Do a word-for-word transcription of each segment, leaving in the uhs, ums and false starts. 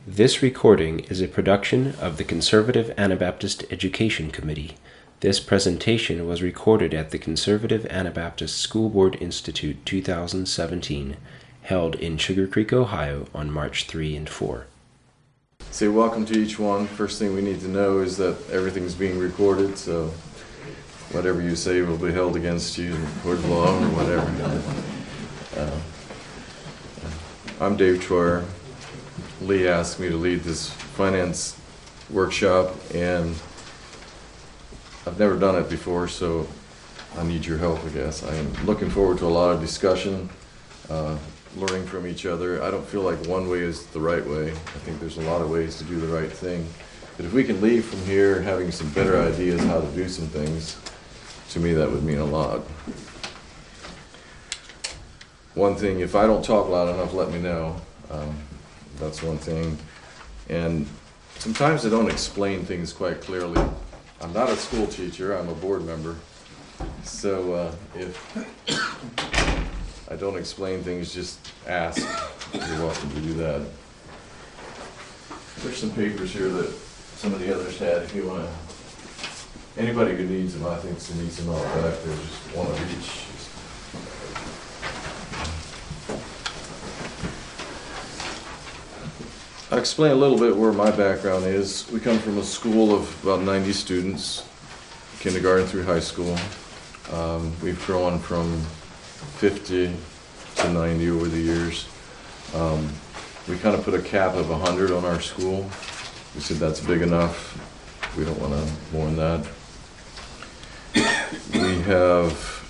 This recording is a production of the Conservative Anabaptist Education Committee. This presentation was recorded at the Conservative Anabaptist School Board Institute two thousand seventeen, held in Sugar Creek, Ohio on March third and fourth. Say welcome to each one. First thing we need to know is that everything's being recorded, so whatever you say will be held against you in court of law or whatever. Uh, I'm Dave Troyer. Lee asked me to lead this finance workshop, and I've never done it before, so I need your help, I guess. I'm looking forward to a lot of discussion, uh, learning from each other. I don't feel like one way is the right way. I think there's a lot of ways to do the right thing. But if we can leave from here having some better ideas how to do some things, to me that would mean a lot. One thing, if I don't talk loud enough, let me know. Um, that's one thing. And sometimes I don't explain things quite clearly. I'm not a school teacher, I'm a board member. So uh, if I don't explain things, just ask. You're welcome to do that. There's some papers here that some of the others had. If you want to, anybody who needs them, I think needs them out back there, just one of each. I'll explain a little bit where my background is. We come from a school of about ninety students, kindergarten through high school. Um, we've grown from fifty to ninety over the years. Um, we kind of put a cap of one hundred on our school. We said that's big enough. We don't want to more than that. We have,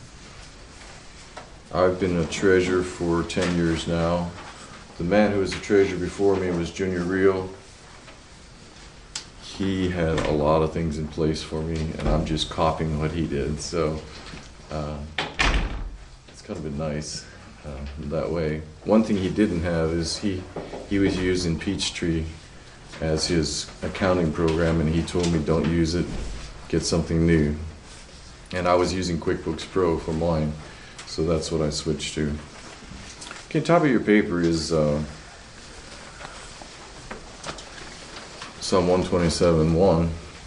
I've been a treasurer for ten years now. The man who was the treasurer before me was Junior Rio. He had a lot of things in place for me, and I'm just copying what he did. So uh, it's kind of been nice uh, that way. One thing he didn't have is he he was using Peachtree as his accounting program, and he told me don't use it, get something new. And I was using QuickBooks Pro for mine, so that's what I switched to. Okay, top of your paper is uh, Psalm one twenty-seven one,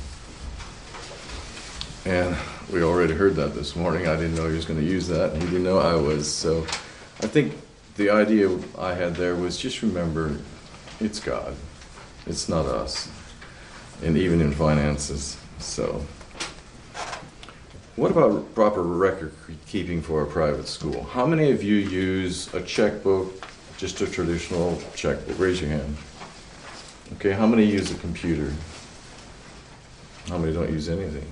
and we already heard that this morning. I didn't know he was going to use that, and he didn't know I was. So I think the idea I had there was just remember, it's God. It's not us, and even in finances. So what about proper record keeping for a private school? How many of you use a checkbook, just a traditional checkbook? Raise your hand. Okay, how many use a computer? How many don't use anything?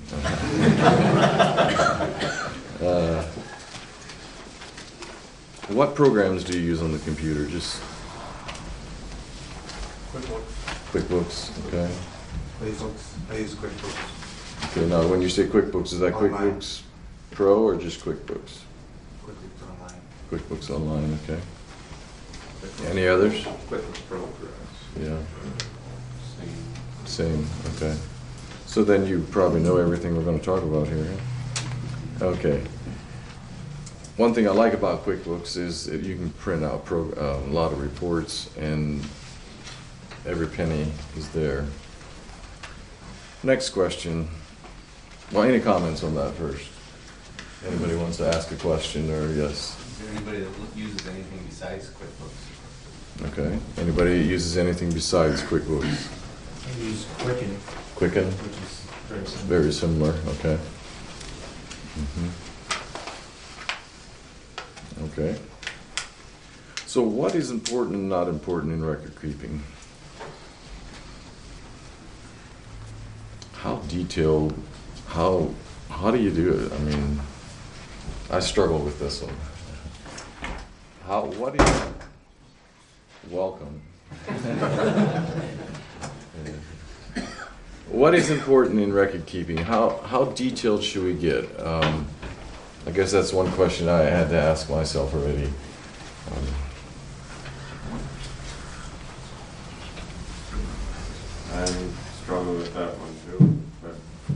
uh, what programs do you use on the computer? Just QuickBooks. QuickBooks, okay. QuickBooks. I use QuickBooks. Okay, now when you say QuickBooks, is that Online. QuickBooks Pro or just QuickBooks? QuickBooks Online. QuickBooks Online, okay. QuickBooks. Any others? QuickBooks Pro for us. Yeah, Same. same, okay. So then you probably know everything we're going to talk about here. Huh? Okay. One thing I like about QuickBooks is that you can print out pro, uh, a lot of reports, and every penny is there. Next question. Well, any comments on that first? Anybody wants to ask a question, or yes? Is there anybody that uses anything besides QuickBooks? Okay. Anybody that uses anything besides QuickBooks? I use Quicken, Quicken? which is very similar. Very similar, okay. Mm-hmm. Okay. So what is important and not important in record keeping? How detailed, how how do you do it? I mean, I struggle with this one. How, what do you, welcome. What is important in record keeping? How how detailed should we get? Um, I guess that's one question I had to ask myself already. Um, I struggle with that one too, but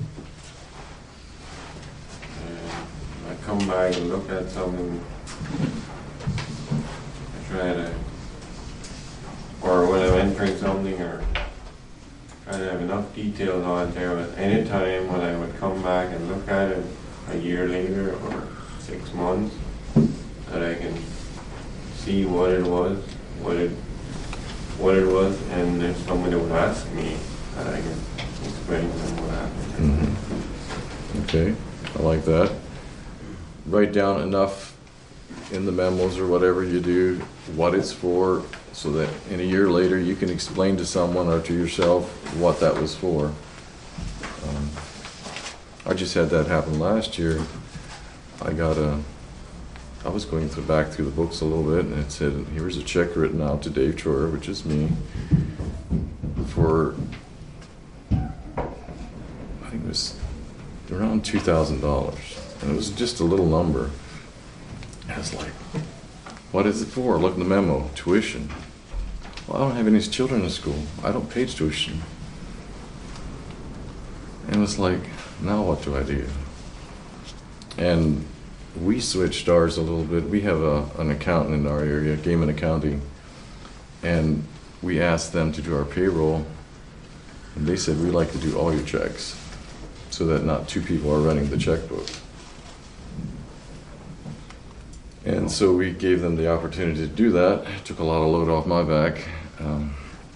uh, I come back and look at something, I try to, or when I'm entering something or trying to have enough details on there, but any time when I would come back and look at it a year later or six months, that I can see what it was, what it, what it was, and if somebody would ask me, that I can explain to them what happened. Mm-hmm. Okay, I like that. Write down enough in the memos or whatever you do, what it's for, so that in a year later you can explain to someone or to yourself what that was for. Um, I just had that happen last year. I got a, I was going through, back through the books a little bit, and it said, here's a check written out to Dave Troyer, which is me, for, I think it was around two thousand dollars. And it was just a little number. I was like, what is it for? Look in the memo, tuition. Well, I don't have any children in school. I don't pay tuition. And it was like, now what do I do? And we switched ours a little bit. We have a, an accountant in our area, Gaiman Accounting, and we asked them to do our payroll, and they said, we'd like to do all your checks so that not two people are running the checkbook. And so we gave them the opportunity to do that. It took a lot of load off my back. Um,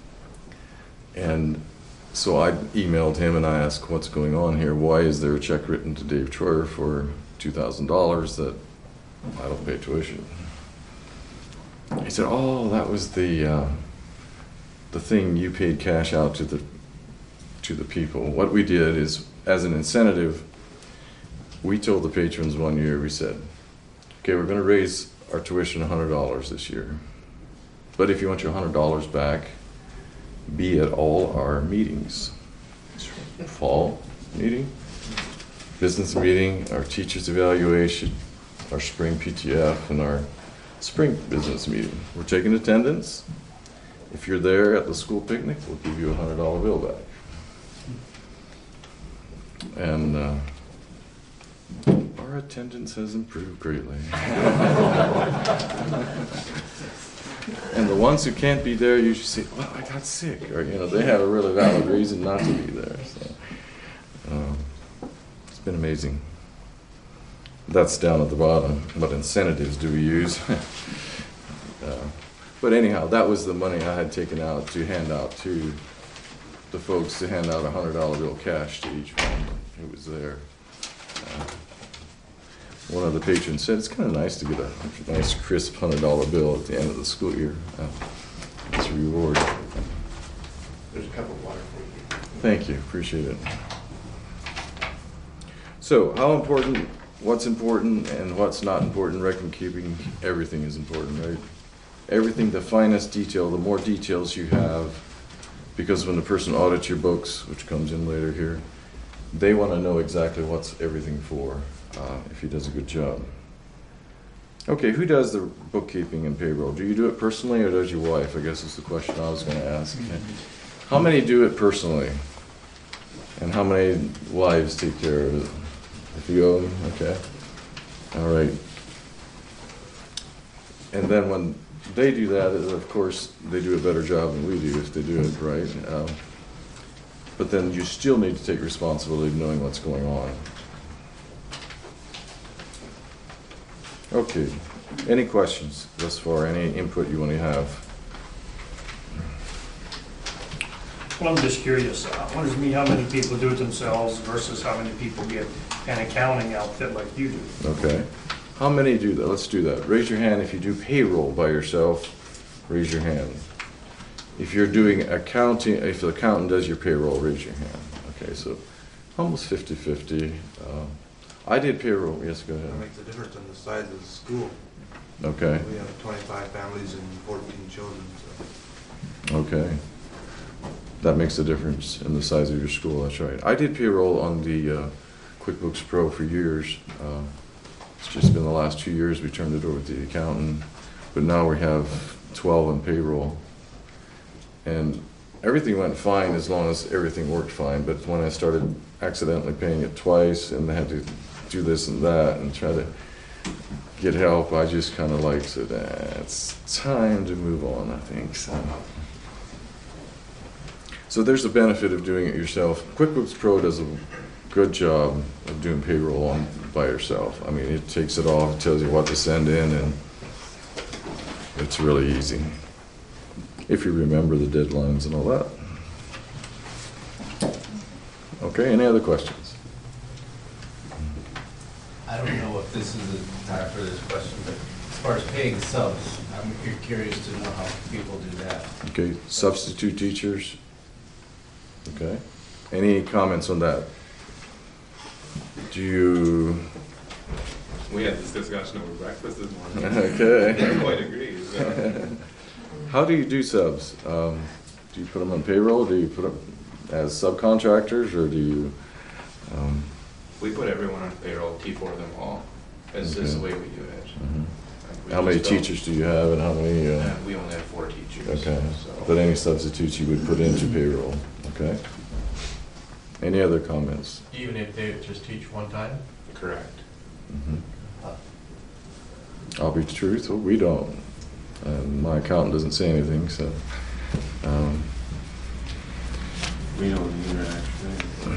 and so I emailed him and I asked, what's going on here? Why is there a check written to Dave Troyer for two thousand dollars that I don't pay tuition? He said, oh, that was the, uh, the thing you paid cash out to the, to the people. What we did is, as an incentive, we told the patrons one year, we said, okay, we're going to raise our tuition one hundred dollars this year. But if you want your one hundred dollars back, be at all our meetings. Fall meeting, business meeting, our teachers evaluation, our spring P T F, and our spring business meeting. We're taking attendance. If you're there at the school picnic, we'll give you a one hundred dollar bill back. And uh, our attendance has improved greatly. And the ones who can't be there usually say, well, I got sick, or, you know, they have a really valid reason not to be there. So, um, it's been amazing. That's down at the bottom. What incentives do we use? uh, but anyhow, that was the money I had taken out to hand out to the folks, to hand out a one hundred dollar bill cash to each one who was there. Uh, One of the patrons said, it's kind of nice to get a nice, crisp one hundred dollar bill at the end of the school year. Uh, it's a reward. There's a cup of water for you. Thank you, appreciate it. So, how important, what's important, and what's not important? Record keeping, everything is important, right? Everything, the finest detail, the more details you have, because when the person audits your books, which comes in later here, they want to know exactly what's everything for. Uh, if he does a good job. Okay, who does the bookkeeping and payroll? Do you do it personally or does your wife? I guess is the question I was going to ask. How many do it personally? And how many wives take care of it? A few of them? Okay. All right. And then when they do that, of course, they do a better job than we do if they do it right. Um, but then you still need to take responsibility of knowing what's going on. Okay, any questions thus far? Any input you want to have? Well, I'm just curious, uh, what does it mean how many people do it themselves versus how many people get an accounting outfit like you do? Okay, how many do that? Let's do that. Raise your hand if you do payroll by yourself. Raise your hand. If you're doing accounting, if the accountant does your payroll, raise your hand. Okay, so almost fifty fifty. Uh, I did payroll. Yes, go That ahead. makes a difference in the size of the school. Okay, We have twenty-five families and fourteen children, so. okay. That makes a difference in the size of your school, that's right. I did payroll on the uh, QuickBooks Pro for years. Uh, it's just been the last two years we turned it over to the accountant, but now we have twelve on payroll. And everything went fine as long as everything worked fine, but when I started accidentally paying it twice and I had to do this and that and try to get help, I just kind of like said, eh, it's time to move on, I think. So, So there's the benefit of doing it yourself. QuickBooks Pro does a good job of doing payroll on by yourself. I mean, it takes it off, it tells you what to send in, and it's really easy if you remember the deadlines and all that. Okay, any other questions? I don't know if this is the time for this question, but as far as paying subs, I'm curious to know how people do that. Okay, substitute teachers. Okay, any comments on that? Do you, We had this discussion over breakfast this morning. okay. Everyone agrees. So. How do you do subs? Um, do you put them on payroll? Do you put them as subcontractors, or do you? Um, We put everyone on payroll, T four them all. It's just the way we do it. mhm. Like, we How many just don't- teachers do you have, and how many? Uh, Uh, We only have four teachers. okay, So. but any substitutes you would put into payroll. Okay. Any other comments? Even if they just teach one time? Correct. Mhm. I'll be truthful, we don't. And my accountant doesn't say anything, so. Um, We don't either, actually.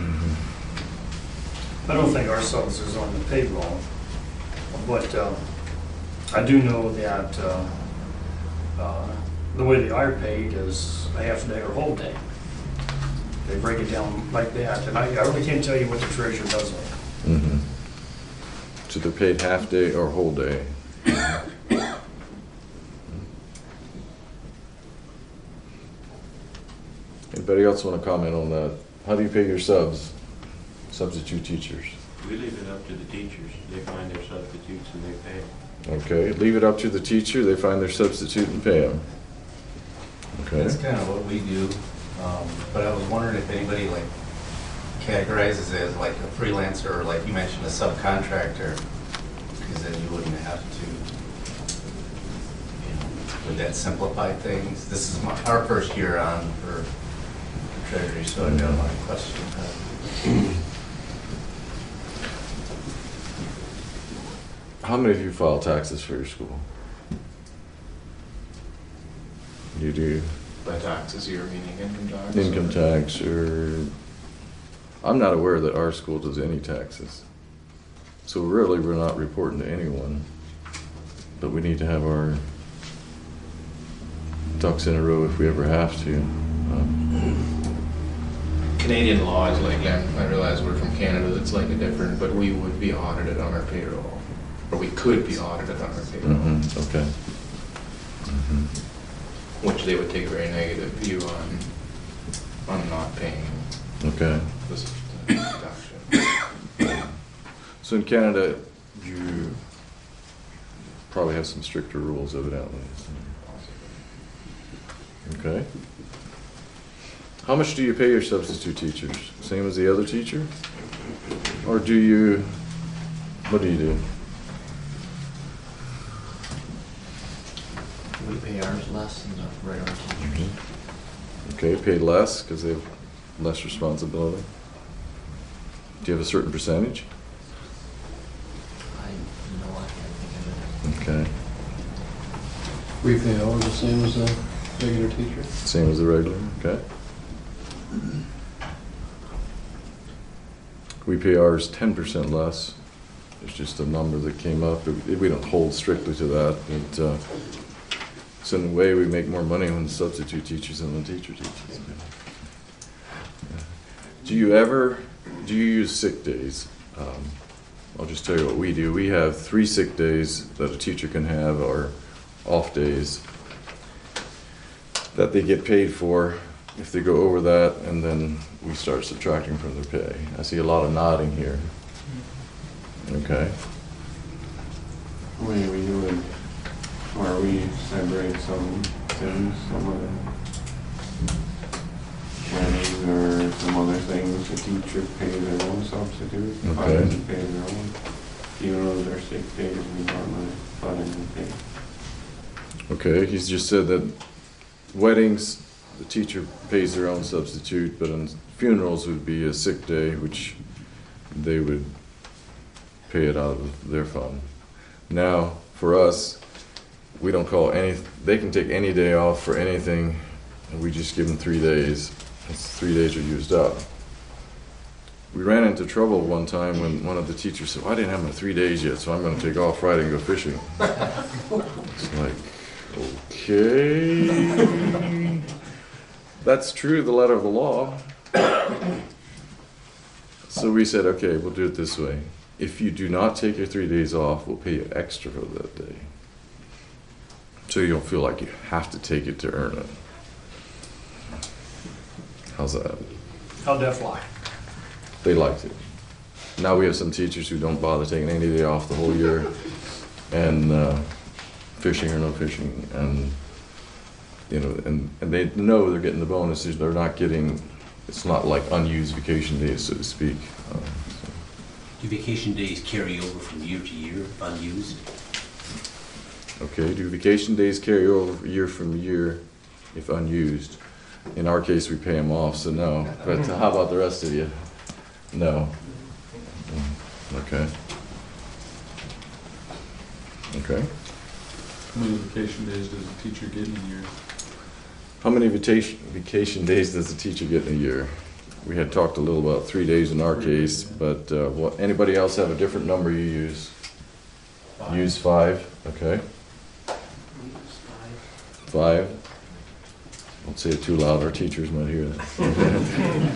I don't think our subs is on the payroll, but um, I do know that uh, uh, the way they are paid is a half day or whole day. They break it down like that, and I I really can't tell you what the treasurer does on it. mhm. So they're paid half day or whole day? Anybody else want to comment on that? How do you pay your subs, substitute teachers? We leave it up to the teachers. They find their substitutes and they pay. Okay, leave it up to the teacher, they find their substitute and pay them. Okay, That's kind of what we do, um, but I was wondering if anybody like categorizes it as like a freelancer, or like you mentioned, a subcontractor, because then you wouldn't have to, you know, would that simplify things? This is my, our first year on for treasury, so I got a lot of questions. how many of you file taxes for your school? You do By taxes, you're meaning income tax? income tax, or, I'm not aware that our school does any taxes. So really, we're not reporting to anyone, but we need to have our ducks in a row if we ever have to. Um, Canadian law is like, yeah, I realize we're from Canada, it's like a different, but we would be audited on our payroll. Or we could be audited on our payroll, mhm, okay. Mhm. which they would take a very negative view on, on not paying Okay. this deduction. So in Canada, you probably have some stricter rules evidently. Okay. How much do you pay your substitute teachers? Same as the other teacher? Or do you, what do you do? We pay ours less than the regular teachers. Okay, paid less because they have less responsibility? Do you have a certain percentage? I know I can't think of it. Okay. We pay ours the same as a regular teacher. Same as the regular, okay. We pay ours ten percent less. It's just a number that came up. We we don't hold strictly to that, but uh, so in a way, we make more money when the substitute teachers than the teacher teaches. Do you ever, do you use sick days? Um, I'll just tell you what we do. We have three sick days that a teacher can have, or off days, that they get paid for if they go over that, and then we start subtracting from their pay. I see a lot of nodding here. Okay. The way we do it, or we separate some things, some of the weddings or some other things, the teacher pays their own substitute, Okay. others pay their own. Even though they're sick days, we normally let them pay. Okay, he's just said that weddings, the teacher pays their own substitute, but in funerals would be a sick day, which they would pay it out of their fund. Now, for us, we don't call any, they can take any day off for anything, and we just give them three days. It's three days are used up. We ran into trouble one time when one of the teachers said, well, I didn't have my three days yet, so I'm going to take off Friday and go fishing. It's like, okay. That's true, the letter of the law. So we said, okay, we'll do it this way. If you do not take your three days off, we'll pay you extra for that day. So you don't feel like you have to take it to earn it. How's that? How'd that fly? They liked it. Now we have some teachers who don't bother taking any day off the whole year, and uh, fishing or no fishing, and you know, and, and they know they're getting the bonuses. They're not getting. It's not like unused vacation days, so to speak. Uh, so. Do vacation days carry over from year to year, unused? Okay. Do vacation days carry over year from year, if unused? In our case, we pay them off, so no. But how about the rest of you? No. Okay. Okay. How many vacation days does a teacher get in a year? How many vacation vacation days does a teacher get in a year? We had talked a little about three days in our case, but uh, what, anybody else have a different number you use? Five. Use five. Okay. Five. Don't say it too loud. Our teachers might hear that.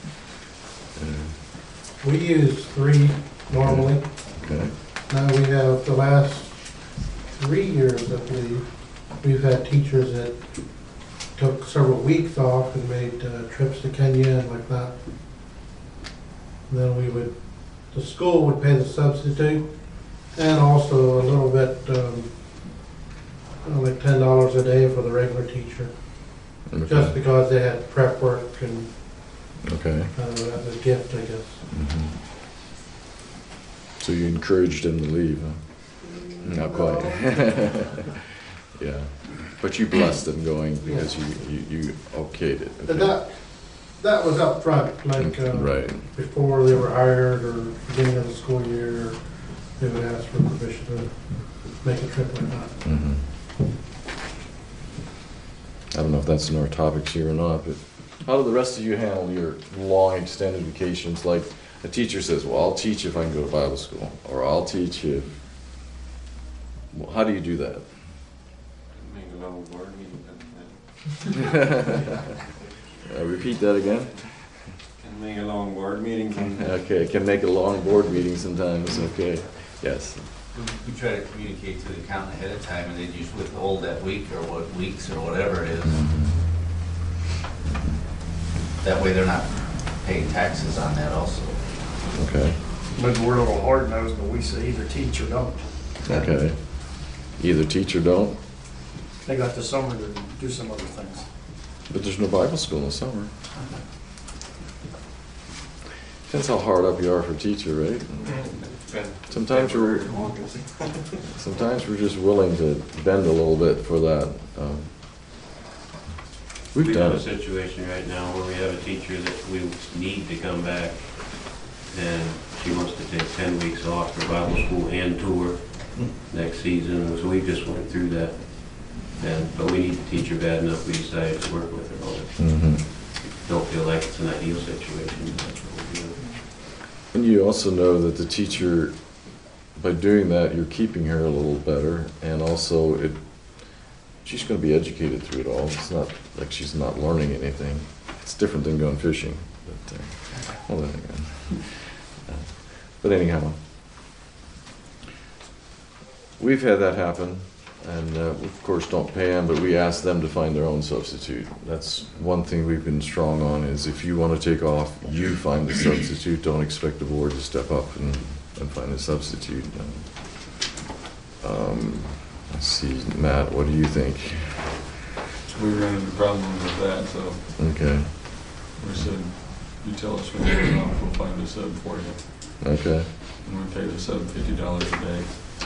We use three normally. Okay. Now we have the last three years, I believe, we've had teachers that took several weeks off and made uh, trips to Kenya and like that. And then we would, the school would pay the substitute and also a little bit, um, uh, like ten dollars a day for the regular teacher. Okay. Just because they had prep work and Okay. uh, as a gift, I guess. Mm-hmm. So you encouraged them to leave, huh? Not quite. Yeah. But you blessed them going because you, you, you okayed it. But Okay. that, that was up front, like uh, Right. before they were hired or beginning of the school year, they would ask for permission to make a trip like that. Mm-hmm. I don't know if that's in our topics here or not, but how do the rest of you handle your long extended vacations? Like a teacher says, well, I'll teach if I can go to Bible school, or I'll teach if. Well, how do you do that? Make a long board meeting. uh, repeat that again. Can make a long board meeting. Okay, can make a long board meeting sometimes. Okay, yes. We try to communicate to the accountant ahead of time, and they just withhold that week or what weeks or whatever it is. That way they're not paying taxes on that also. Okay. Maybe we're a little hard-nosed, but we say either teach or don't. Okay. Either teach or don't. They got the summer to do some other things. But there's no Bible school in the summer. Depends how hard up you are for a teacher, right? Sometimes we're sometimes we're just willing to bend a little bit for that. Um, we've We done have a it. situation right now where we have a teacher that we need to come back, and she wants to take ten weeks off for Bible school and tour next season, so we just went through that. And, but we need the teacher bad enough, we decided to work with her on it. Mm-hmm. Don't feel like it's an ideal situation, but that's what we're doing. And you also know that the teacher, by doing that, you're keeping her a little better, and also it, she's going to be educated through it all. It's not like she's not learning anything. It's different than going fishing. But, uh, well, then again. Uh, but anyhow, we've had that happen, and uh, we, of course, don't pay them, but we ask them to find their own substitute. That's one thing we've been strong on, is if you want to take off, you find the substitute. Don't expect the board to step up and, and find a substitute. Um, let's see, Matt, what do you think? We ran into problems with that, so Okay. we said, you tell us when you're off, we'll find a sub for you. Okay. And we pay the sub fifty dollars a day.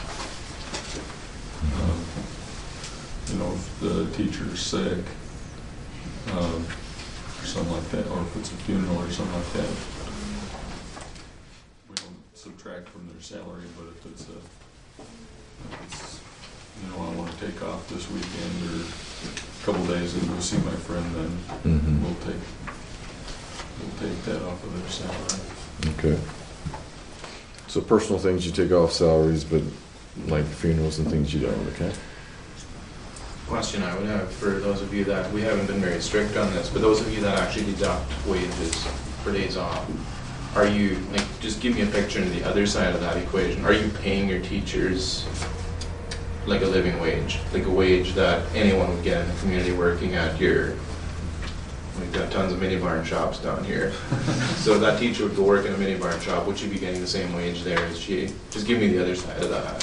Um, You know, if the teacher's sick, um, or something like that, or if it's a funeral or something like that, we don't subtract from their salary, but if it's a, if it's, you know, I want to take off this weekend or a couple days and go see my friend, then Mm-hmm. we'll take that off of their salary. Okay. So personal things you take off salaries, but like funerals and things you don't, okay? Question I would have for those of you that, we haven't been very strict on this, but those of you that actually deduct wages for days off, are you, like, just give me a picture into the other side of that equation. Are you paying your teachers like a living wage, like a wage that anyone would get in the community working at your, we've got tons of mini barn shops down here. So that teacher would go work in a mini barn shop, would she be getting the same wage there as she? Just give me the other side of that.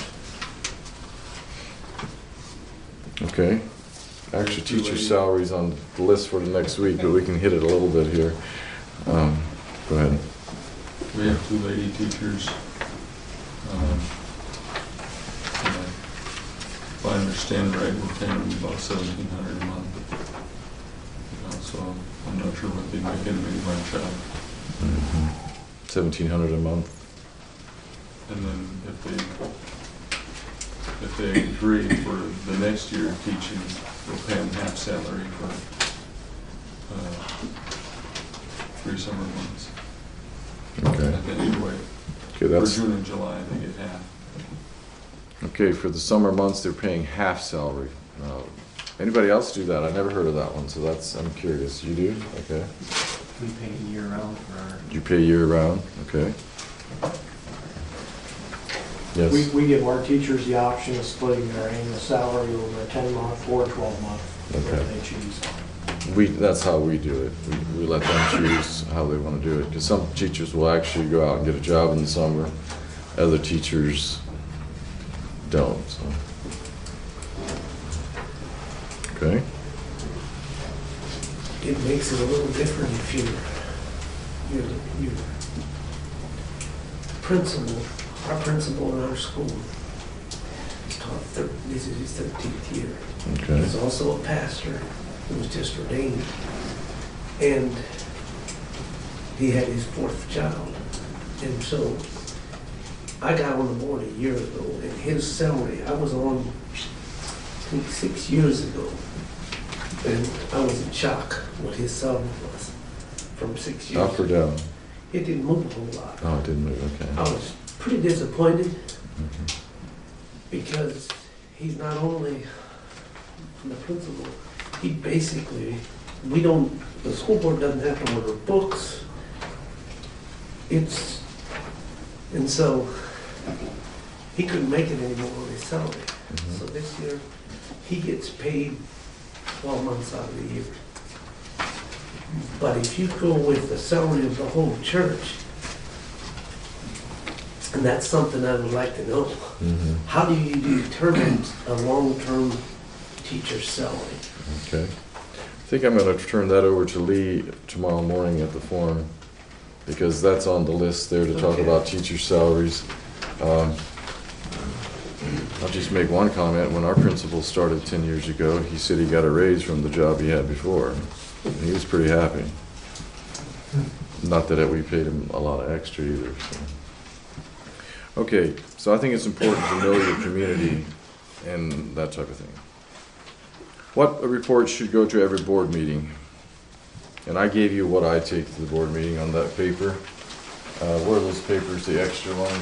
Okay. Actually, teacher salaries on the list for the next week, but we can hit it a little bit here. Um, go ahead. We have two lady teachers. Um, and I- If I understand right, we're paying them about seventeen hundred a month. You know, so I'm not sure what they make in a mini barn shop. Seventeen hundred a month. And then if they, if they agree for the next year of teaching, we'll pay them half salary for uh, three summer months. Okay. And then either way, Okay, for that's June and July, they get half. okay. For the summer months, they're paying half salary. Uh, anybody else do that? I never heard of that one, so that's I'm curious. You do? Okay. We pay year round for our. You pay year round? Okay. Yes. We, we give our teachers the option of splitting their annual salary over a ten month or twelve month, whatever Okay. they choose. We, that's how we do it. We, we let them choose how they want to do it. Because some teachers will actually go out and get a job in the summer. Other teachers don't, so. Okay. It makes it a little different if you're, you're, you're principal, our principal in our school. He's taught thir this is his thirteenth year. Okay. He's also a pastor who was just ordained. And he had his fourth child. And so I got on the board a year ago, and his salary, I was on, I think, six years ago. And I was in shock what his salary was from six years. Up or down? It didn't move a whole lot. Oh, it didn't move, okay. I was pretty disappointed Mhm. because he's not only the principal, he basically, we don't, the school board doesn't have to order books. It's, and so he couldn't make it anymore on his salary. Mhm. So this year, he gets paid twelve months out of the year. But if you go with the salary of the whole church, and that's something I would like to know, Mhm. how do you determine a long-term teacher's salary? Okay. I think I'm going to turn that over to Lee tomorrow morning at the forum, because that's on the list there to talk Okay. about teacher salaries. Um, I'll just make one comment. When our principal started ten years ago, he said he got a raise from the job he had before. And he was pretty happy. Not that we paid him a lot of extra either. So. Okay, so I think it's important to know your community and that type of thing. What report should go to every board meeting? And I gave you what I take to the board meeting on that paper. Uh, where are those papers, the extra ones?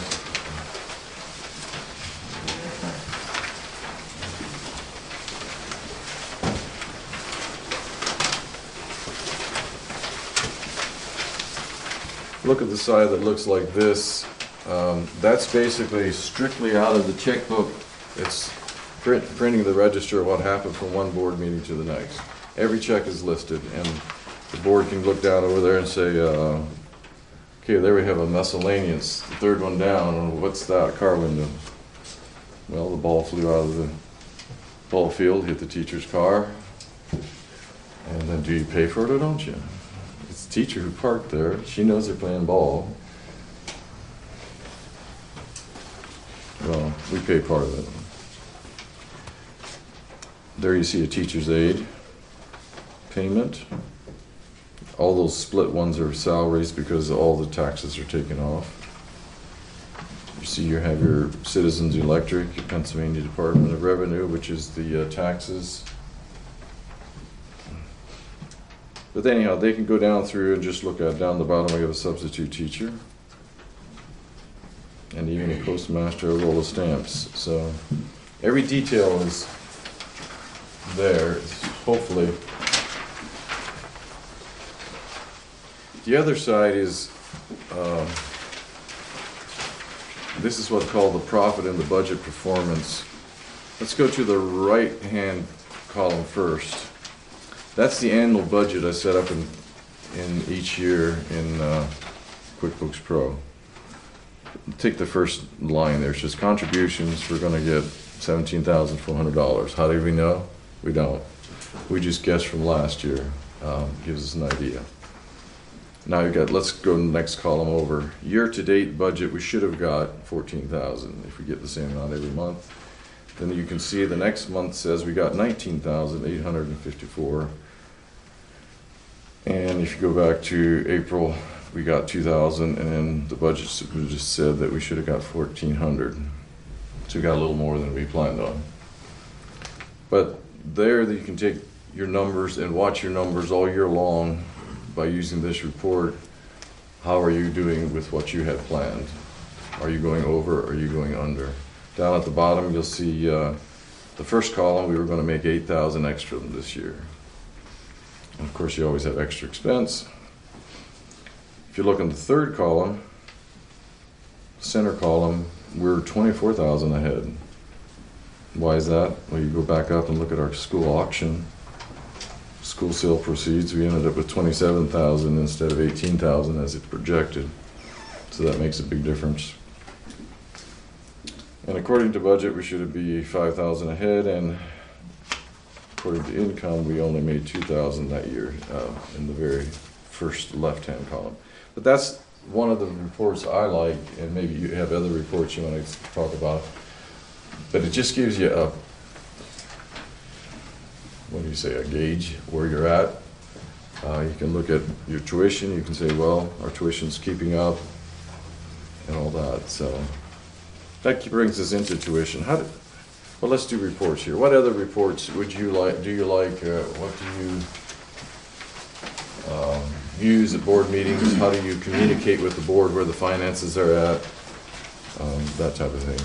Look at the side that looks like this. Um, that's basically strictly out of the checkbook. It's print, printing the register of what happened from one board meeting to the next. Every check is listed, and the board can look down over there and say, uh, okay, there we have a miscellaneous, the third one down. What's that? Car window. Well, the ball flew out of the ball field, hit the teacher's car. And then do you pay for it or don't you? It's the teacher who parked there. She knows they're playing ball. Well, we pay part of it. There you see a teacher's aide payment. All those split ones are salaries because all the taxes are taken off. You see you have your Citizens Electric, your Pennsylvania Department of Revenue, which is the uh, taxes. But anyhow, they can go down through and just look at, down the bottom, I got a substitute teacher. And even a postmaster, a roll of stamps. So every detail is there, hopefully. The other side is, um, this is what's called the profit and the budget performance. Let's go to the right-hand column first. That's the annual budget I set up in, in each year in uh, QuickBooks Pro. Take the first line there. It's just contributions. We're going to get seventeen thousand four hundred dollars. How do we know? We don't. We just guessed from last year. Um, gives us an idea. Now you got. Let's go to the next column over. Year-to-date budget. We should have got fourteen thousand if we get the same amount every month. Then you can see the next month says we got nineteen thousand eight hundred fifty-four. And if you go back to April, we got two thousand, and then the budget just said that we should have got fourteen hundred. So we got a little more than we planned on. But there you can take your numbers and watch your numbers all year long by using this report. How are you doing with what you had planned? Are you going over or are you going under? Down at the bottom you'll see uh, the first column, we were going to make eight thousand extra this year. And of course you always have extra expense. If you look in the third column, center column, we're twenty-four thousand ahead. Why is that? Well, you go back up and look at our school auction. School sale proceeds, we ended up with twenty-seven thousand instead of eighteen thousand as it projected. So that makes a big difference. And according to budget, we should be five thousand ahead, and according to income, we only made two thousand that year uh, in the very first left-hand column. But that's one of the reports I like, and maybe you have other reports you want to talk about. But it just gives you a, what do you say, a gauge where you're at. Uh, you can look at your tuition. You can say, well, our tuition's keeping up, and all that. So that brings us into tuition. How do, well, let's do reports here. What other reports would you like? Do you like? Uh, what do you um, use at board meetings? How do you communicate with the board where the finances are at? Um, that type of thing.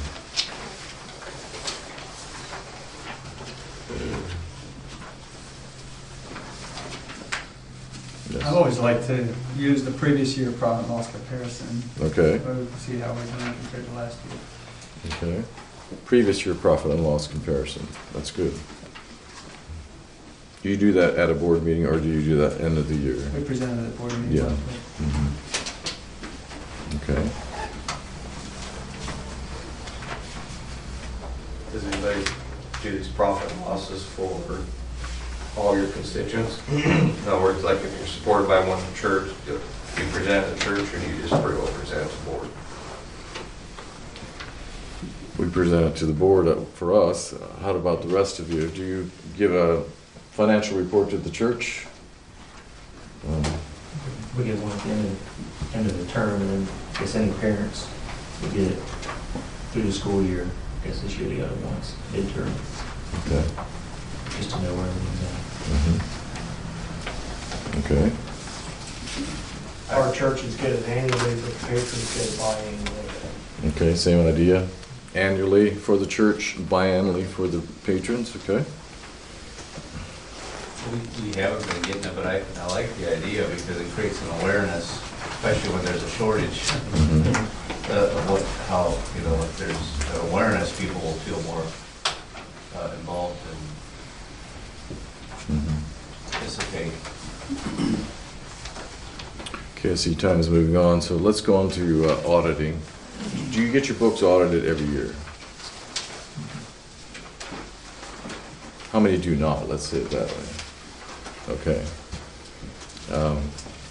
Yes. I always like to use the previous year profit and loss comparison. Okay. To see how we're doing compared to last year. Okay. Previous year profit and loss comparison. That's good. Do you do that at a board meeting, or do you do that end of the year? We presented at board meeting. Yeah. Mm-hmm. Okay. Does anybody do these profit and losses for all your constituents? In other words, like if you're supported by one church, do you present at the church, or do you just pretty well present at the board? We present it to the board uh, for us. Uh, How about the rest of you? Do you give a financial report to the church? Um, We get one at the end of, end of the term, and then I guess any parents would get it through the school year. I guess this year they got it once, midterm. Okay. Just to know where everything's at. Mm-hmm. Okay. Our churches get it annually, but the patrons get it biannually. Okay, same idea. Annually for the church, biannually for the patrons, okay? We, we haven't been getting it, but I, I like the idea because it creates an awareness, especially when there's a shortage Mm-hmm. uh, of what, how, you know, if there's an awareness, people will feel more uh, involved and Mm-hmm. participate. Okay, I see time is moving on, so let's go on to uh, auditing. Do you get your books audited every year? How many do not? Let's say it that way. Okay. Um,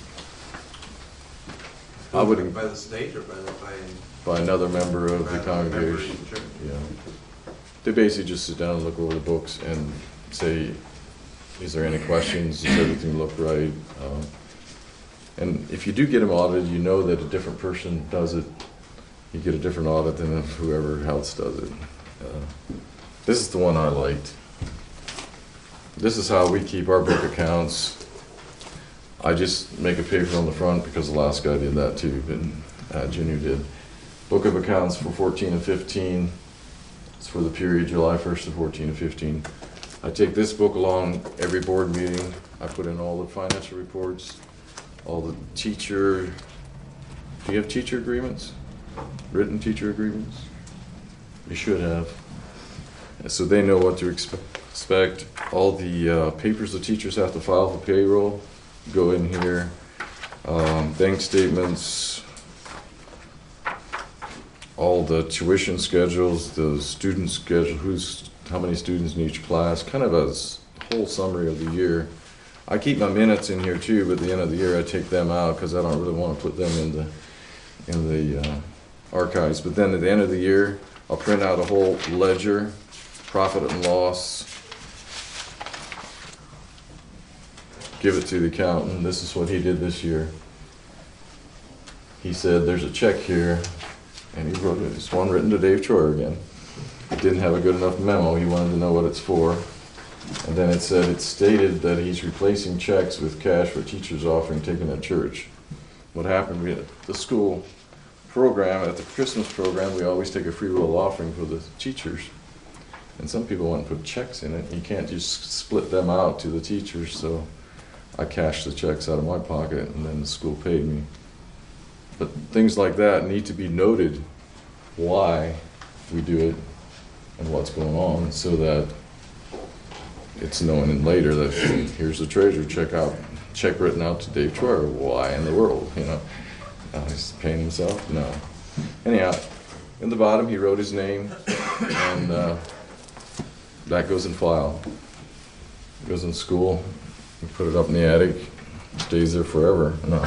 I would. By the state or by the, by? By another member of by the another member of congregation. the church? Yeah. They basically just sit down and look over the books and say, is there any questions? Does everything look right? Um, and if you do get them audited, you know that a different person does it. You get a different audit than if whoever else does it. Uh, this is the one I liked. This is how we keep our book accounts. I just make a paper on the front because the last guy did that too, but uh, Junior did. Book of accounts for fourteen and fifteen. It's for the period July first to fourteen and fifteen. I take this book along every board meeting. I put in all the financial reports, all the teacher, do you have teacher agreements? Written teacher agreements? You should have. So they know what to expe- expect. All the uh, papers the teachers have to file for payroll go in here. Um, bank statements, all the tuition schedules, the student schedule, who's how many students in each class, kind of a s- whole summary of the year. I keep my minutes in here too, but at the end of the year I take them out because I don't really want to put them in the in the uh, archives. But then at the end of the year, I'll print out a whole ledger, profit and loss, give it to the accountant. This is what he did this year. He said, there's a check here, and he wrote it. It's one written to Dave Troyer again. He didn't have a good enough memo. He wanted to know what it's for. And then it said, it's stated that he's replacing checks with cash for teachers offering taken at church. What happened, we had the school program, at the Christmas program, we always take a free will offering for the teachers. And some people want to put checks in it. You can't just split them out to the teachers, so I cashed the checks out of my pocket, and then the school paid me. But things like that need to be noted, why we do it and what's going on, so that it's known later that here's the treasurer check out, check written out to Dave Troyer. Why in the world, you know? Uh, he's paying himself? No. Anyhow, in the bottom he wrote his name, and uh, that goes in file. It goes in school. We put it up in the attic. Stays there forever. No.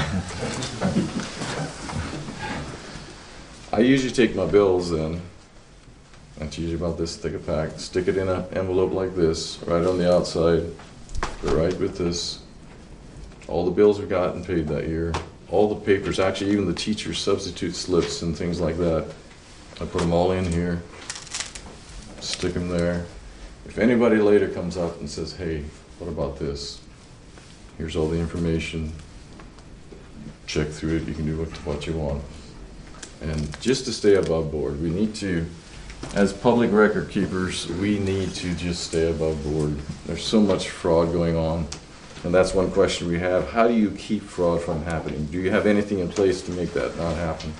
I usually take my bills in. That's usually about this thick a pack. Stick it in an envelope like this, right on the outside. Right with this. All the bills we got and paid that year. All the papers, actually even the teacher substitute slips and things like that. I put them all in here. Stick them there. If anybody later comes up and says, hey, what about this? Here's all the information. Check through it. You can do what, what you want. And just to stay above board, we need to, as public record keepers, we need to just stay above board. There's so much fraud going on. And that's one question we have. How do you keep fraud from happening? Do you have anything in place to make that not happen?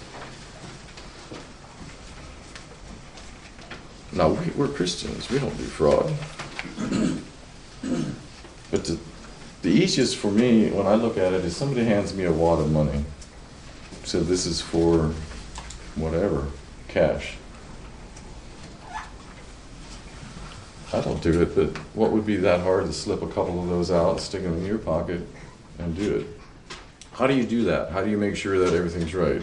Now, we, we're Christians. We don't do fraud. But the, the easiest for me, when I look at it, is somebody hands me a wad of money. So this is for whatever, cash. I don't do it, but what would be that hard to slip a couple of those out, stick them in your pocket, and do it? How do you do that? How do you make sure that everything's right?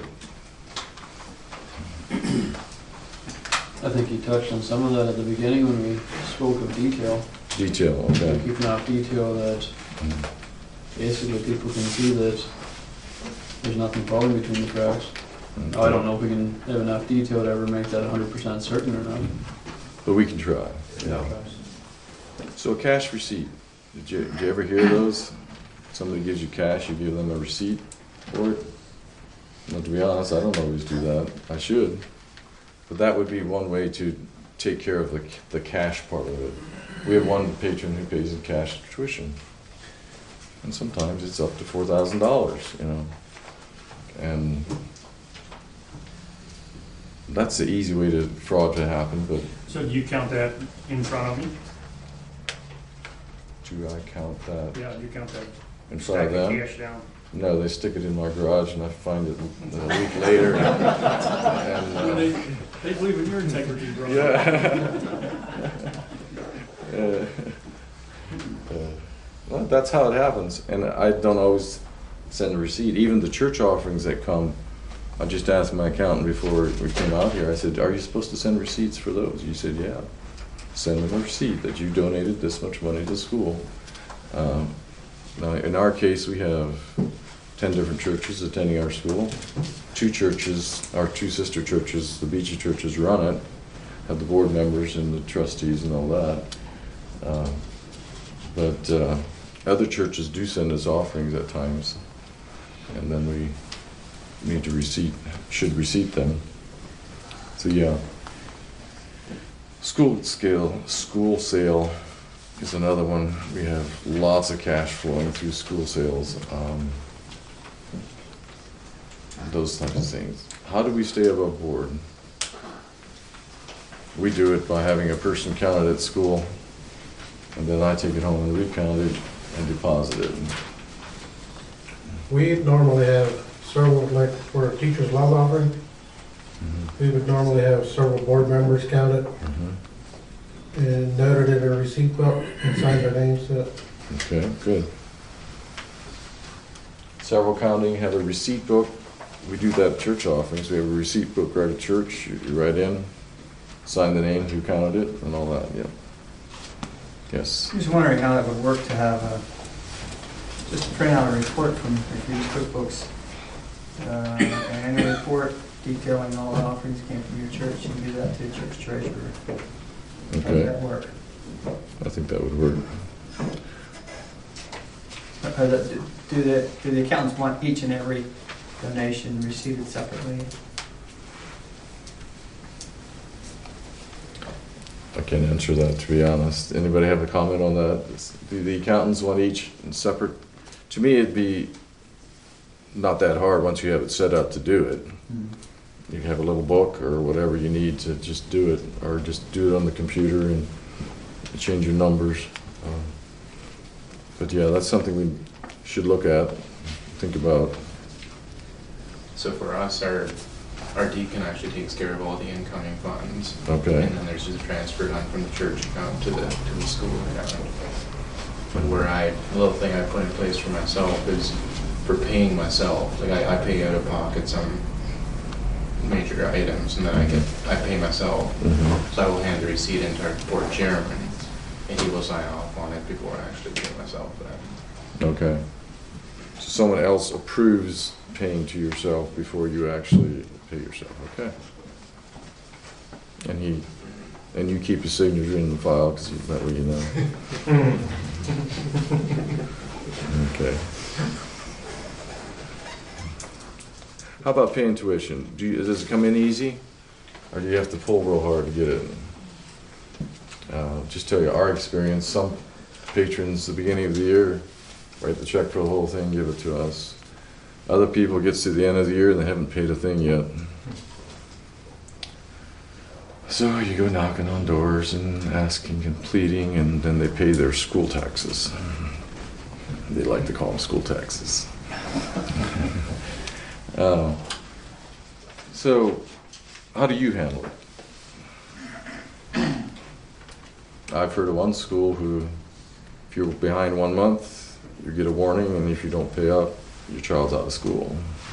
I think you touched on some of that at the beginning when we spoke of detail. Detail, okay. Keep enough detail that basically people can see that there's nothing falling between the cracks. Okay. I don't know if we can have enough detail to ever make that one hundred percent certain or not. But we can try. Yeah. So a cash receipt. Did you, did you ever hear those? Somebody gives you cash, you give them a receipt for it? Well, to be honest, I don't always do that. I should. But that would be one way to take care of the, the cash part of it. We have one patron who pays in cash tuition. And sometimes it's up to four thousand dollars, you know. And that's the easy way to fraud to happen, but So do you count that in front of me? do I count that Yeah, you count that in front of stack of them? cash down. No, they stick it in my garage and I find it a week later. and, uh, They, they believe in your integrity, bro. Yeah. uh, uh, well, that's how it happens. And I don't always send a receipt. Even the church offerings that come, I just asked my accountant before we came out here, I said, are you supposed to send receipts for those? He said, yeah. Send them a receipt that you donated this much money to school. Um, now, in our case, we have ten different churches attending our school. Two churches, our two sister churches, the Beachy churches run it, have the board members and the trustees and all that. Uh, but uh, other churches do send us offerings at times, and then we need to receipt, should receipt them. So yeah. School scale, school sale is another one. We have lots of cash flowing through school sales. Um, those types of things. How do we stay above board? We do it by having a person count it at school, and then I take it home and recount it and deposit it. We normally have several, like for a teacher's love offering, Mm-hmm. we would normally have several board members count it Mm-hmm. and noted it in a receipt book and signed their names to it. Okay, good. Several counting, have a receipt book. We do that at church offerings. We have a receipt book right at church. You you write in, sign the name, who counted it, and all that, yeah. Yes. I'm just wondering how that would work to have a, just print out a report from if you use QuickBooks, uh, an annual report detailing all the offerings came from your church, and do that to the church treasurer. How Okay. does that work? I think that would work. Or the- do the, do the accountants want each and every donation received separately? I can't answer that, to be honest. Anybody have a comment on that? Do the accountants want each separate? To me, it'd be not that hard once you have it set up to do it. You have a little book or whatever you need to just do it, or just do it on the computer and change your numbers. Um, But yeah, that's something we should look at, think about. So for us, our, our deacon actually takes care of all the incoming funds. Okay. And then there's just a transfer done from the church account to the, to the school account. But where I, a little thing I put in place for myself is for paying myself, like I, I pay out of pocket some major items, and then I get, I pay myself. Mhm. So I will hand the receipt into our board chairman, and he will sign off on it before I actually pay myself that. Okay. So someone else approves paying to yourself before you actually pay yourself, okay? And he, and you keep his signature in the file, because that way you know. Okay. How about paying tuition? Do you, does it come in easy, or do you have to pull real hard to get it? Uh, just tell you our experience. Some patrons, the beginning of the year, write the check for the whole thing, give it to us. Other people gets to the end of the year and they haven't paid a thing yet. So you go knocking on doors and asking and pleading, and then they pay their school taxes. They like to call them school taxes. uh, so, how do you handle it? I've heard of one school who, if you're behind one month, you get a warning, and if you don't pay up, your child's out of school.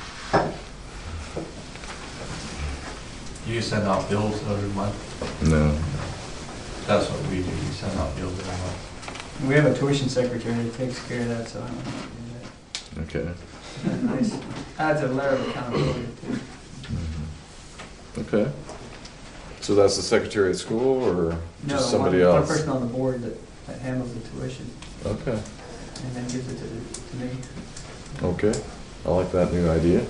You send out bills every month? No. That's what we do, we send out bills every month. We have a tuition secretary that takes care of that, so I don't know how to do Okay. that. Nice. Adds a layer of accountability too. Okay. So that's the secretary at school, or No, just somebody one, else? one person on the board that, that handles the tuition Okay. and then gives it to, the, to me. Okay. I like that new idea.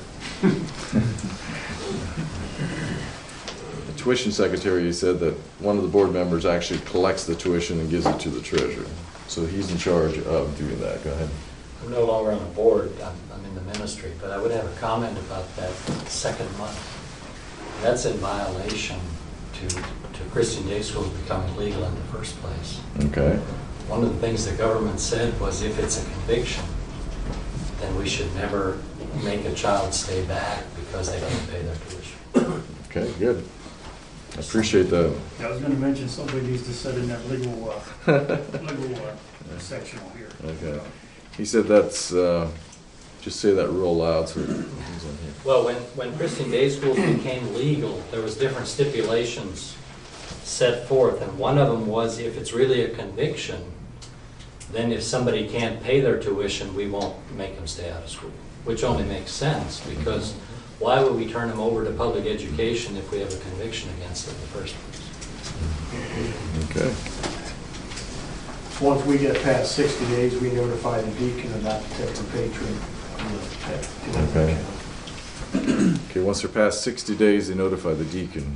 The tuition secretary, you said that one of the board members actually collects the tuition and gives it to the treasurer. So he's in charge of doing that. Go ahead. I'm no longer on the board, I'm, I'm in the ministry, but I would have a comment about that second month. That's in violation to, to Christian day schools becoming legal in the first place. Okay. One of the things the government said was if it's a conviction, then we should never make a child stay back because they didn't pay their tuition. Okay, good. I appreciate that. I was gonna mention somebody needs to set in that legal, uh, legal, uh, section here. Okay. He said that's, uh, just say that real loud so he's on here. Well, when, when Christian day schools became legal, there was different stipulations set forth, and one of them was if it's really a conviction, then if somebody can't pay their tuition, we won't make them stay out of school, which only makes sense, because why would we turn them over to public education if we have a conviction against them in the first place? Okay. Once we get past sixty days, we notify the deacon of that particular patron. Okay. Okay, once they're past sixty days, they notify the deacon.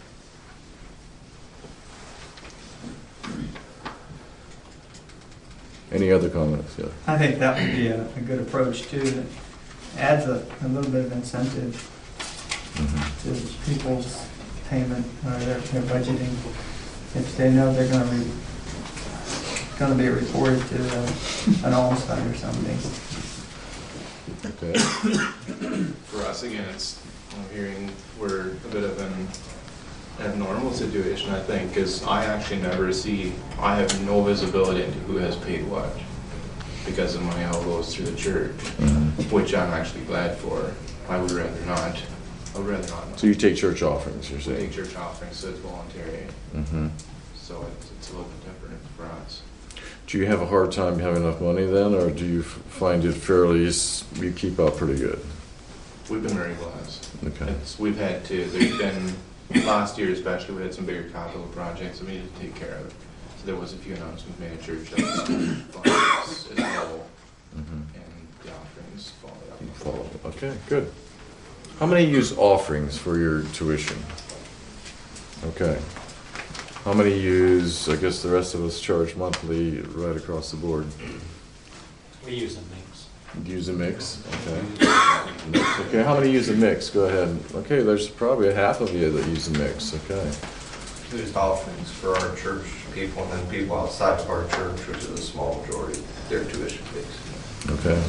Any other comments? Yeah. I think that would be a, a good approach too. That adds a, a little bit of incentive Mm-hmm. to people's payment or their, their budgeting. If they know they're going to be going to be reported to uh, an all-star or something. Okay. For us, again, it's, I'm hearing we're a bit of an abnormal situation, I think, because I actually never see, I have no visibility into who has paid what because of money all goes through the church, which I'm actually glad for. I would rather not. I would rather not. So you take church offerings, you're saying? Take church offerings, so it's voluntary. Mm-hmm. So it's, it's a little bit different for us. Do you have a hard time having enough money then, or do you f- find it fairly, s- you keep up pretty good? We've been very blessed. Okay. It's, we've had to, there's been, last year especially, we had some bigger capital projects that we needed to take care of. So there was a few announcements made at church that the school funds is low, Mm-hmm. and the offerings follow up. Follow. Okay, good. How many use offerings for your tuition? Okay. How many use, I guess the rest of us charge monthly right across the board? We use a mix. Use a mix? Okay. Mix. Okay, how many use a mix? Go ahead. Okay, there's probably a half of you that use a mix. Okay. There's offerings for our church people and then people outside of our church, which is a small majority, their tuition fees. Okay.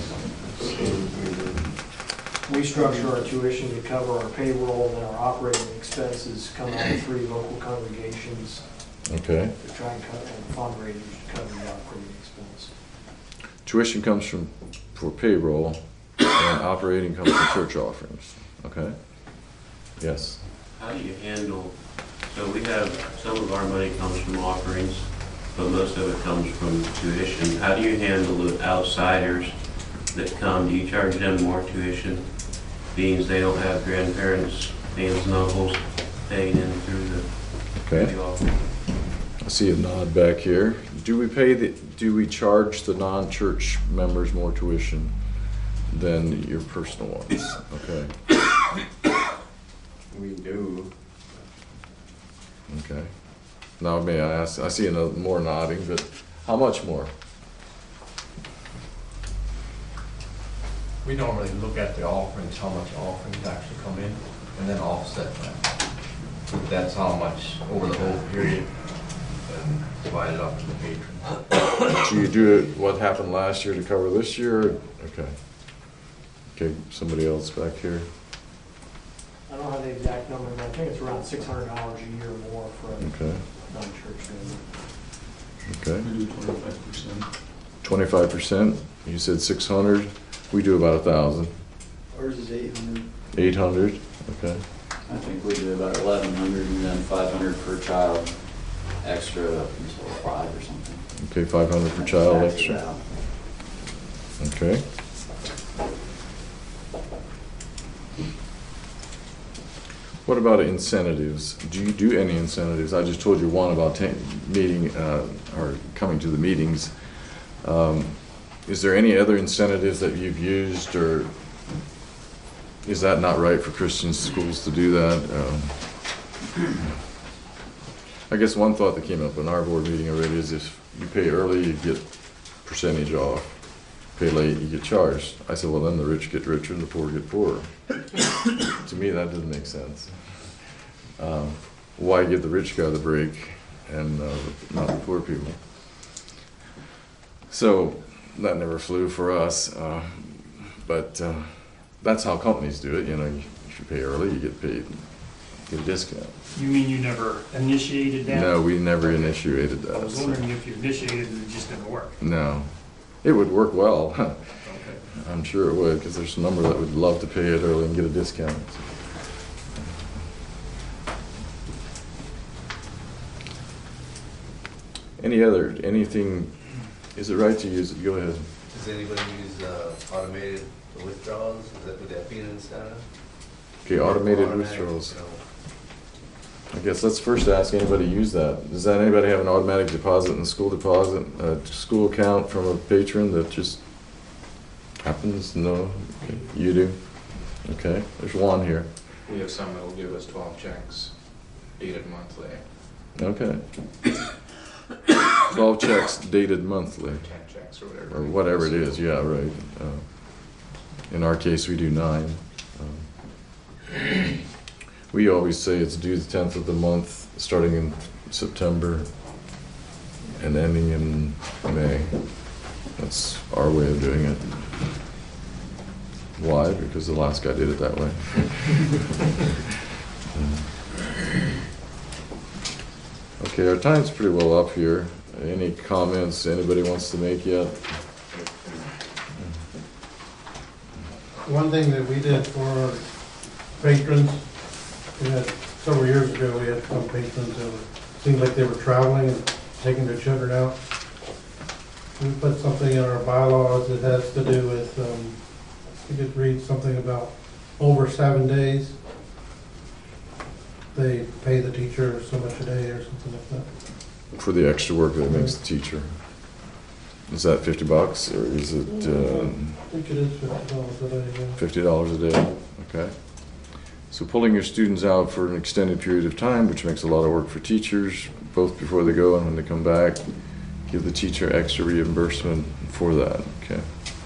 We structure our tuition to cover our payroll and our operating expenses come out of three local congregations. Okay. To try and cut and fundraisers to cover the operating expense. Tuition comes from, for payroll, and operating comes from church offerings. Okay? Yes? How do you handle, so we have, some of our money comes from offerings, but most of it comes from tuition. How do you handle the outsiders that come? Do you charge them more tuition, being they don't have grandparents, aunts and uncles paying in through the, Okay. through the offering? I see a nod back here. Do we pay the, do we charge the non-church members more tuition than your personal ones? Okay. We do. Okay. Now, may I ask, I see another, more nodding, but how much more? We normally look at the offerings, how much offerings actually come in, and then offset that. That's how much over the whole period, and divide it up to the patron. Do you do it, what happened last year to cover this year? Okay. Okay, somebody else back here. I don't have the exact number, but I think it's around six hundred dollars a year more for a Okay. non-church member. Okay. We do twenty-five percent. Twenty-five percent? You said six hundred? We do about a thousand. Ours is eight hundred. Eight hundred? Okay. I think we do about eleven hundred and then five hundred per child extra up until five or something. Okay, five hundred per child That's extra. about- Okay. What about incentives? Do you do any incentives? I just told you one about ta- meeting, uh, or coming to the meetings. Um, Is there any other incentives that you've used, or is that not right for Christian schools to do that? Um, I guess one thought that came up in our board meeting already is if you pay early, you get percentage off. Pay late, you get charged. I said, well, then the rich get richer and the poor get poorer. To me, that doesn't make sense. Um, why give the rich guy the break and uh, not the poor people? So that never flew for us, uh, but uh, that's how companies do it. You know, if you pay early, you get paid, get a discount. You mean you never initiated that? No, we never initiated that. I was so- wondering if you initiated and it just didn't work. No, it would work well. I'm sure it would, because there's a number that would love to pay it early and get a discount. Any other, anything, is it right to use it? Go ahead. Does anybody use uh, automated withdrawals? Is that, would that be an incentive? Okay, automated Automatic, withdrawals. you know, I guess let's first ask anybody use that. Does that anybody have an automatic deposit in the school deposit, a school account from a patron that just happens? No? Okay. You do? Okay, there's one here. We have some that will give us twelve checks dated monthly. Okay. twelve checks dated monthly. ten checks or whatever. Or whatever it is, yeah, right. Uh, in our case, we do nine. Um, we always say it's due the tenth of the month, starting in September and ending in May. That's our way of doing it. Why? Because the last guy did it that way. Okay, our time's pretty well up here. Any comments anybody wants to make yet? One thing that we did for our patrons, we had, several years ago, we had some patrons that were, seemed like they were traveling and taking their children out. We put something in our bylaws that has to do with, um, you could read something about over seven days. They pay the teacher so much a day or something like that. For the extra work that it makes the teacher. Is that fifty bucks or is it uh, I think it is fifty dollars a day, yeah. fifty dollars a day? Okay. So pulling your students out for an extended period of time, which makes a lot of work for teachers, both before they go and when they come back, give the teacher extra reimbursement for that. Okay.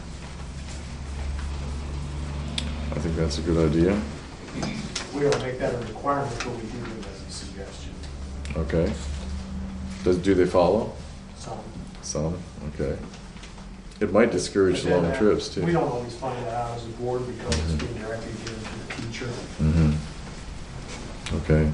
I think that's a good idea. We don't make that a requirement, but we do it as a suggestion. Okay. Does, do they follow? Some. Some, okay. It might discourage But then long that- trips too. We don't always find that out as a board because it's being directly given to the teacher. Mm-hmm. Okay,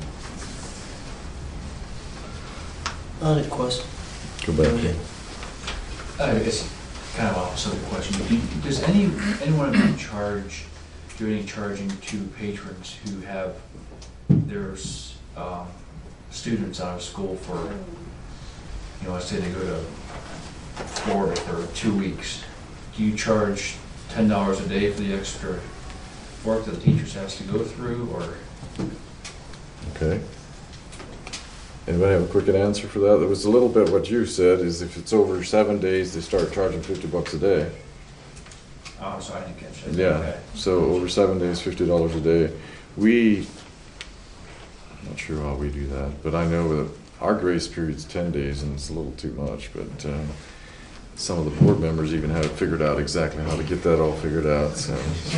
I had a question. go back here. I guess kind of opposite of the question. Do you- Does any, anyone of you charge, do any charging to patrons who have their s- um, students out of school for, you know, let's say they go to Florida for two weeks. Do you charge ten dollars a day for the extra work that the teachers has to go through, or? Okay. Anybody have a quick answer for that? It was a little bit what you said, is if it's over seven days, they start charging fifty bucks a day. Oh, sorry, I didn't catch that. Yeah, Okay. so over seven days, fifty dollars a day. We, I'm not sure how we do that, but I know that our grace period's ten days and it's a little too much, but uh, some of the board members even have it figured out exactly how to get that all figured out, so.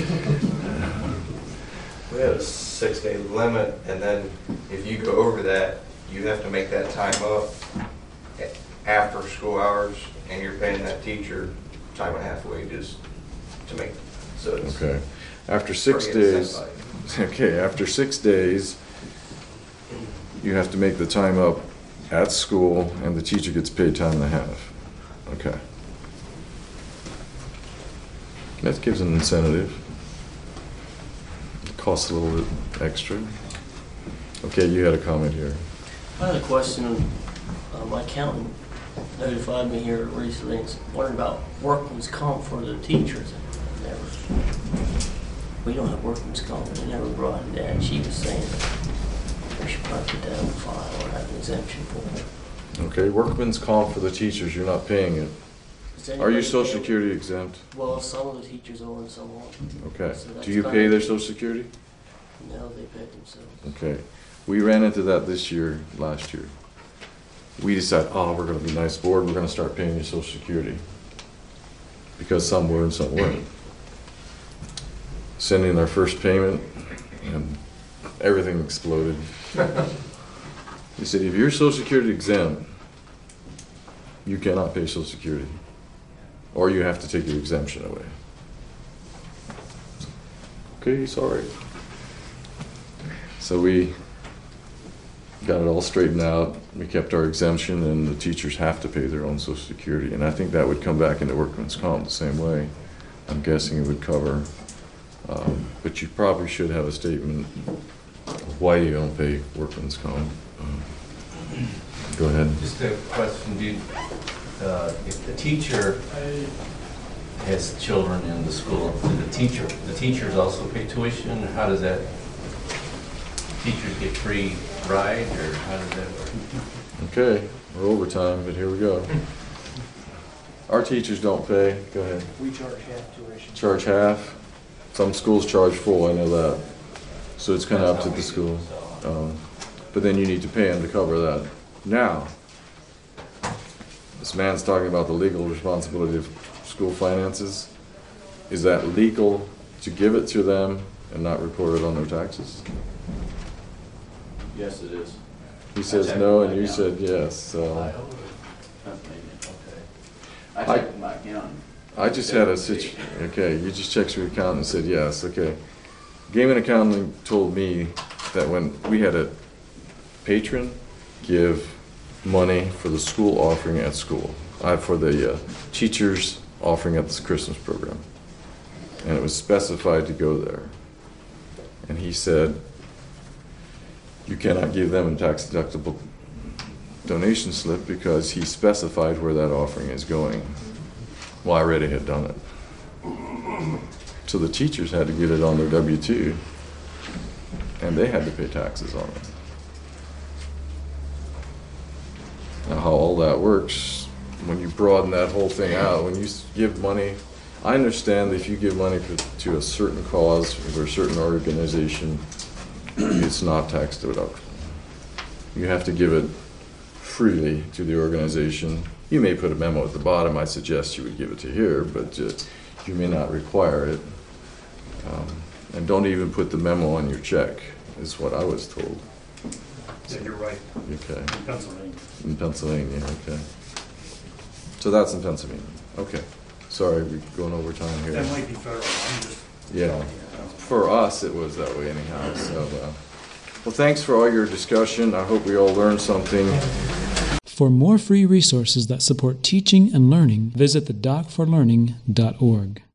We have a six-day limit, and then if you go over that, you have to make that time up a- after school hours, and you're paying that teacher time and a half wages to make, so it's. Okay, after six pretty days, incentivizing. okay, after six days, you have to make the time up at school, and the teacher gets paid time and a half. Okay. That gives an incentive. It costs a little bit extra. Okay, you had a comment here. I had a question. Uh, my accountant notified me here recently and wondered about workman's comp for the teachers. I never, we don't have workman's comp. They never brought it down. She was saying we should probably put that on file or have an exemption for it. Okay, workman's comp for the teachers, you're not paying it. Is Are anybody you social paying- security exempt? Well, some of the teachers are and some aren't. Okay. So that's Do you kinda- pay their social security? No, they pay themselves. Okay. We ran into that this year, last year. We decided, oh, we're gonna be nice board, we're gonna start paying you social security. Because some were and some weren't. Sent in our first payment and everything exploded. He said, if you're social security exempt, you cannot pay social security. Or you have to take your exemption away. Okay, sorry. So we got it all straightened out. We kept our exemption, and the teachers have to pay their own social security. And I think that would come back into workman's comp the same way. I'm guessing it would cover. Um, but you probably should have a statement of why you don't pay workman's comp. Um, go ahead. Just a question, dude. Uh, if the teacher has children in the school, do the teacher, the teachers also pay tuition? How does that? teachers get free ride, or how does that work? Okay, we're overtime, but here we go. Our teachers don't pay, go ahead. We charge half tuition. Charge half. Some schools charge full, I know that. So it's kind of up to the school. Um, But then you need to pay them to cover that. Now, this man's talking about the legal responsibility of school finances. Is that legal to give it to them and not record it on their taxes? Yes, it is. He says no, and you said yes, so. I I- checked my accountant. I just had a situ, okay, you just checked your accountant and said yes, okay. Gaming accountant told me that when we had a patron give money for the school offering at school, uh, for the uh, teachers offering at this Christmas program. And it was specified to go there. And he said, you cannot give them a tax deductible donation slip because he specified where that offering is going. Well, I already had done it. So the teachers had to get it on their W two, and they had to pay taxes on it. Now, how all that works, when you broaden that whole thing out, when you give money, I understand that if you give money for, to a certain cause or a certain organization, it's not tax deductible. You have to give it freely to the organization. You may put a memo at the bottom, I suggest you would give it to here, but uh, you may not require it. Um, and don't even put the memo on your check, is what I was told. Yeah, you're right. Okay. In Pennsylvania. In Pennsylvania, okay. So that's in Pennsylvania. Okay. Sorry, we're going over time here. That might be federal, I'm just. Yeah. For us, it was that way anyhow, so. Uh, well, thanks for all your discussion. I hope we all learned something. For more free resources that support teaching and learning, visit the doc for learning dot org.